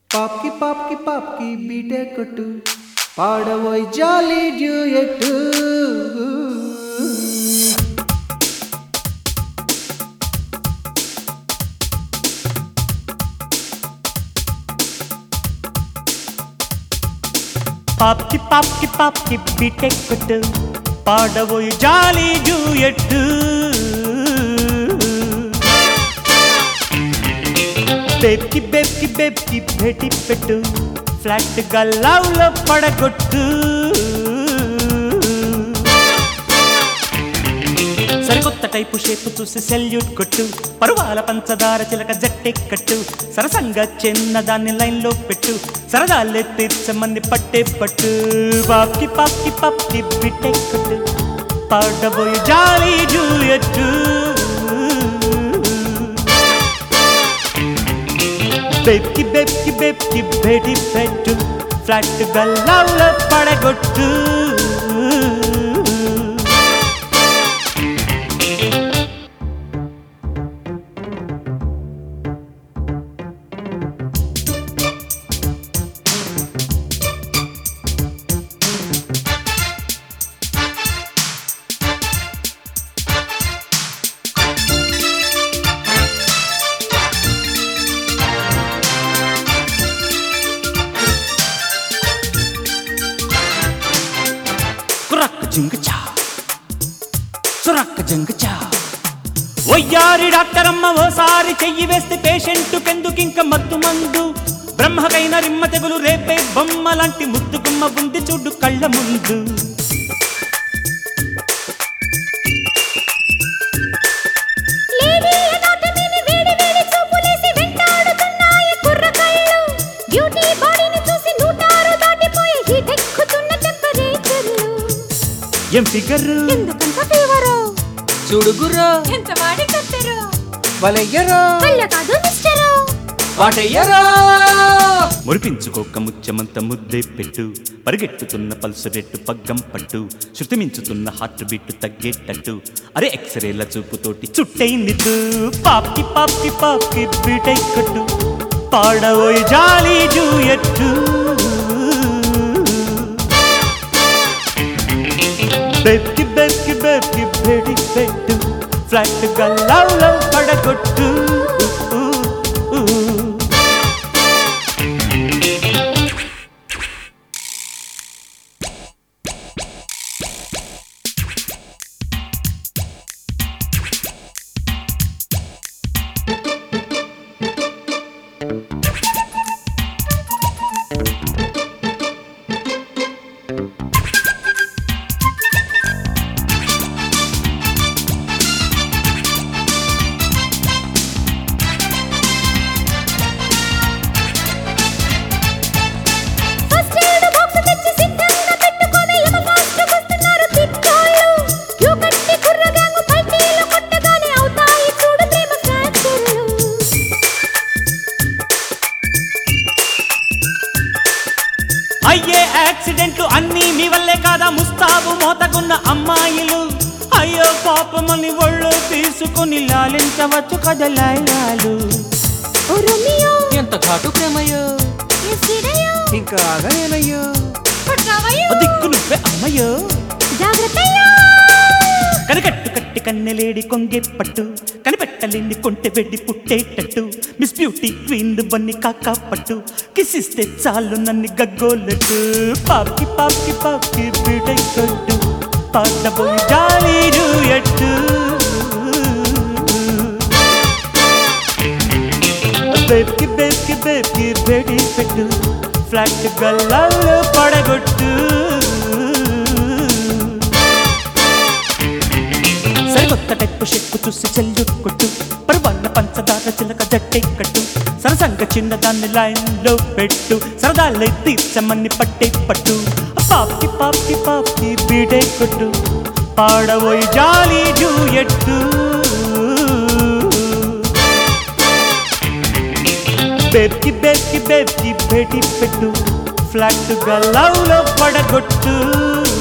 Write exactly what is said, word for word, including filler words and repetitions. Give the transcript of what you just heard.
పాప్కి పాప్కి పాప్కి బీటే కొట్టు పాడవోయ్ జాలీ డ్యూయెట్టు పాప్కి పాప్కి పాప్కి బీటే కొట్టు పాడవోయ్ జాలీ డ్యూయెట్టు బేబ్కి బేబ్కి బేబ్కి భేటీ పెట్టు ఫ్లాట్ గా లవ్ లో పడగొట్టు సరికొత్త టైపు షేపు చూసి సెల్యూట్ కొట్టు పరువాల పంచదార చిలక జట్టే కట్టు సరసంగా చిన్నదాన్ని లైన్ లో పెట్టు సరదాలే తీర్చమని పట్టే పట్టు పాప్కి పాప్కి పాప్కి బిట్టే కొట్టు పాడబోయి జాలీ డ్యూయెట్టు బేబ్కి బేబ్కి బేబ్కి భేటీ పెట్టు ఫ్లాట్ గా లవ్ లో పడగొట్టు జింగచా సురక్క జింగచా వయ్యారి డాక్టర్ అమ్మ ఓసారి చెయ్యి వేస్తే పేషెంట్ కెందుకింక మత్తు మందు బ్రహ్మకైన రిమ్మ తెగులు రేపే బొమ్మ లాంటి ముద్దు గుమ్మ ఉంది చూడు కళ్ళ ముందు ఏం ఫిగరు ఎందుకంత ఫీవరు చూడుగుర్రో ఎంత వాడి కత్తరు వలయ్యరో అల్ల కాదు మిస్టరు వాటయ్యరో మురిపించుకోక ముత్యమంత ముద్దే పెట్టు పరిగెట్టుతున్న పల్సు రెట్టు పగ్గం పట్టు శృతి మించుతున్న హార్ట్ బీట్ తగ్గేటట్టు అరే ఎక్స్రేల చూపుతోటి చుట్టైందిద్దు పాప్కి పాప్కి పాప్కి బీటై కట్టు పాడవోయ్ జాలీ డ్యూయెట్టు బేబ్కి బేబ్కి బేబ్కి భేటీ పెట్టు ఫ్లాట్ గా లవ్ లో పడగొట్టు అయ్యే యాక్సిడెంట్లు అన్నీ మీ వల్లే కాదా ముస్తాబు మోతకున్న అమ్మాయిలు అయ్యో పాపమని ఒళ్ళు తీసుకుని లాలించవచ్చు కదలాయాలు ఎంత ఘాటు ప్రేమయ్యో ఇంకా ఆగలేనయ్యో దిక్కు నువ్వే అమ్మయ్యో కనికట్టు కట్టి కన్నెలేడి కొంగే పట్టు కనిపెట్టలేని కొంటె వెడ్డి పుట్టేటట్టు మిస్ బ్యూటీ క్వీన్ బన్ని కాకా పట్టు కిసిస్తే చాలు నన్ను గగ్గోలట్టు పాప్కి పాప్కి పాప్కి బీటై కొట్టు పాడబోయి జాలీ డ్యూయెట్టు బేబ్కి బేబ్కి బేబ్కి భేటీ పెట్టు ఫ్లాట్ గా లవ్ లో పడగొట్టు సరికొత్త టైపు షెక్కు చూసి చెల్లుట్ కొట్టు పరువాళ్ళ పంచదార చిలక జట్టే కట్టు సరసంగా చిన్నదాన్ని లైన్ లో పెట్టు సరదాలై తీర్చమని పట్టే పట్టు పాప్కి పాప్కి పాప్కి బీడే కొట్టు పాడవోయ్ జాలీ డ్యూయెట్టు బేబ్కి బేబ్కి బేబ్కి భేటీ పెట్టు ఫ్లాట్ గా లవ్ లో పడగొట్టు